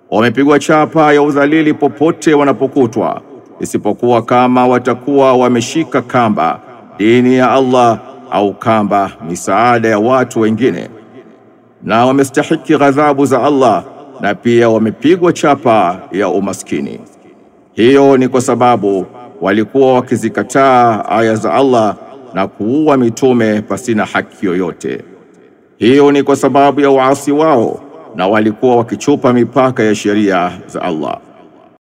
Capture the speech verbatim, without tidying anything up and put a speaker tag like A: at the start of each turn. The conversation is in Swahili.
A: Wamepigwa chapa ya udhalili popote wanapokutwa, isipokuwa kama watakuwa wameshika kamba dini ya Allah au kamba misaada ya watu wengine, na wamestahiki ghadhabu za Allah, na pia wamepigwa chapa ya umaskini. Hiyo ni kwa sababu walikuwa wakizikataa aya za Allah na kuua mitume pasina haki yoyote. Hiyo ni kwa sababu ya uasi wao, na walikuwa wakichupa mipaka ya sheria za Allah.